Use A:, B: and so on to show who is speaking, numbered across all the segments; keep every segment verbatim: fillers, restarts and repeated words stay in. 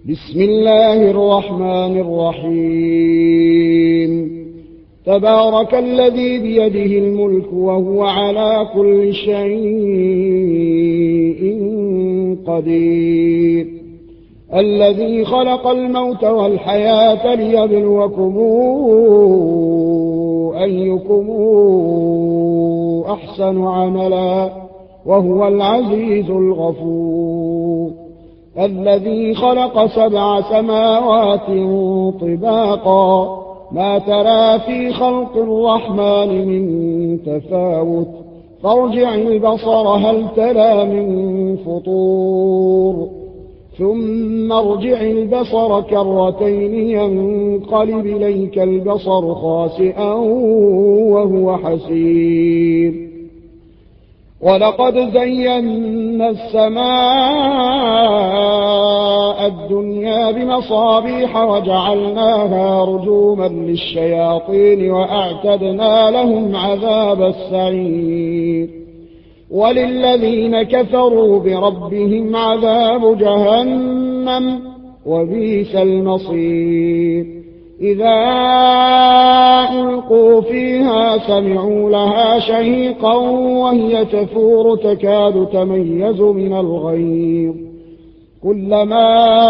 A: بسم الله الرحمن الرحيم تبارك الذي بيده الملك وهو على كل شيء قدير الذي خلق الموت والحياة ليبلوكم أيكم أحسن عملا وهو العزيز الغفور الذي خلق سبع سماوات طباقا ما ترى في خلق الرحمن من تفاوت فارجع البصر هل ترى من فطور ثم ارجع البصر كرتين ينقلب إليك البصر خاسئا وهو حسير ولقد زينا السماء الدنيا بمصابيح وجعلناها رجوما للشياطين وأعتدنا لهم عذاب السعير وللذين كفروا بربهم عذاب جهنم وبئس المصير إذا ألقوا فيها سمعوا لها شهيقا وهي تفور تكاد تميز من الغيظ كلما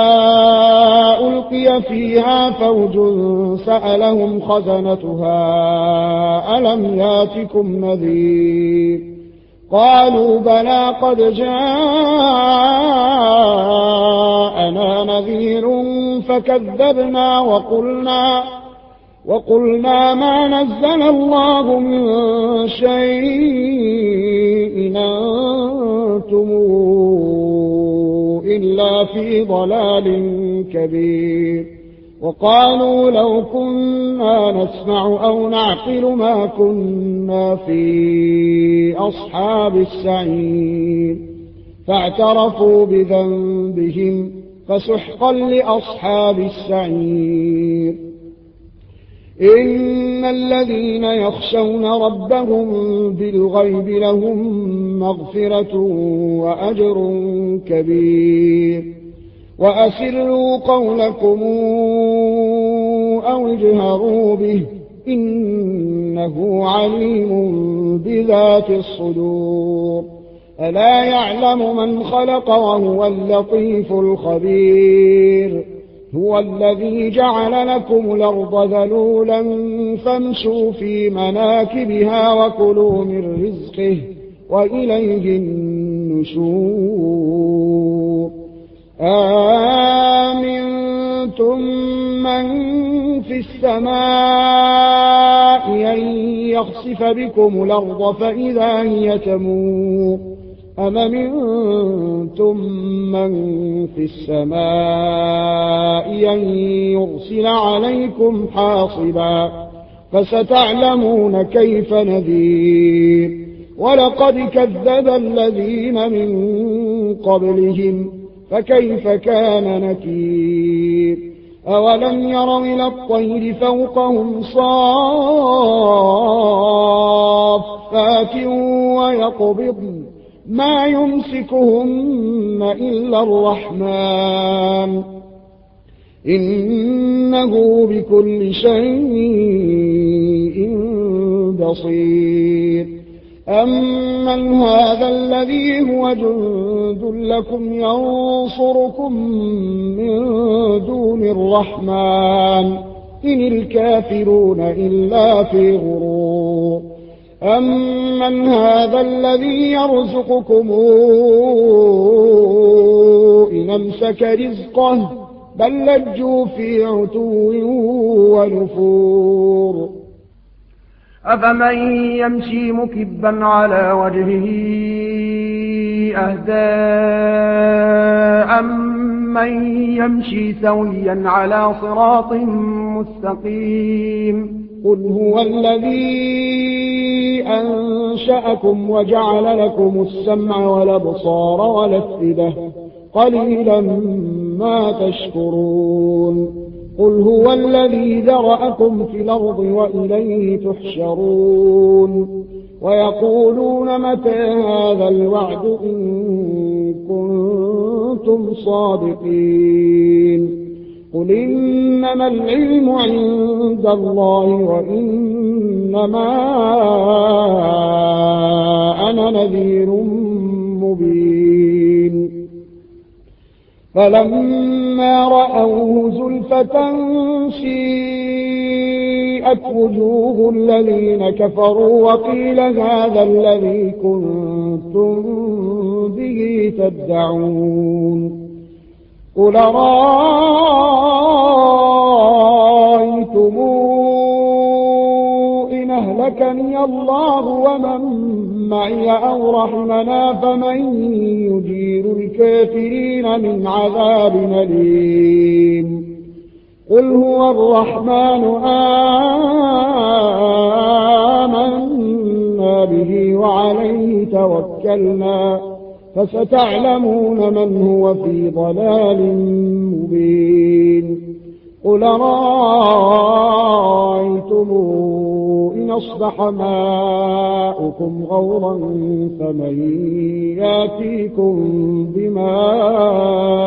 A: ألقي فيها فوج سألهم خزنتها ألم ياتكم نذير قالوا بلى قد جاءنا نذير فكذبنا وقلنا وقلنا ما نزل الله من شيء أنتم إلا في ضلال كبير وقالوا لو كنا نسمع أو نعقل ما كنا في أصحاب السعير فاعترفوا بذنبهم فسحقا لأصحاب السعير إن الذين يخشون ربهم بالغيب لهم مغفرة وأجر كبير وأسروا قولكم أو اجهروا به إنه عليم بذات الصدور ألا يعلم من خلق وهو اللطيف الخبير هو الذي جعل لكم الأرض ذلولا فامشوا في مناكبها وكلوا من رزقه وإليه النشور آمنتم من في السماء أن يخسف بكم الأرض فإذا هي تمور أم منتم من في السماء أن يرسل عليكم حاصبا فستعلمون كيف نذير ولقد كذب الذين من قبلهم فكيف كان نكير أولم يروا إلى الطير فوقهم صافات ويقبضن ما يمسكهن إلا الرحمن إنه بكل شيء بصير أمن هذا الذي هو جند لكم ينصركم من دون الرحمن إن الكافرون إلا في غرور أمن هذا الذي يرزقكم إن أمسك رزقه بل لجوا في عتو ونفور
B: أفمن يمشي مكبا على وجهه أهدى أمن يمشي سويا على صراط مستقيم
A: قل هو الذي أنشأكم وجعل لكم السمع والأبصار والأفئدة قليلا ما تشكرون قل هو الذي ذرأكم في الأرض وإليه تحشرون ويقولون متى هذا الوعد إن كنتم صادقين قل إنما العلم عند الله وإنما أنا نذير مبين فلما رأوه زلفة سيئت وجوه الذين كفروا وقيل هذا الذي كنتم به تدعون قل رأيتم إن أهلكني الله ومن معي أو رحمنا فمن يجير الكافرين من عذاب أليم قل هو الرحمن آمنا به وعليه توكلنا فستعلمون من هو في ضلال مبين قل رأيتم إن أصبح ماؤكم غورا فمن ياتيكم بماء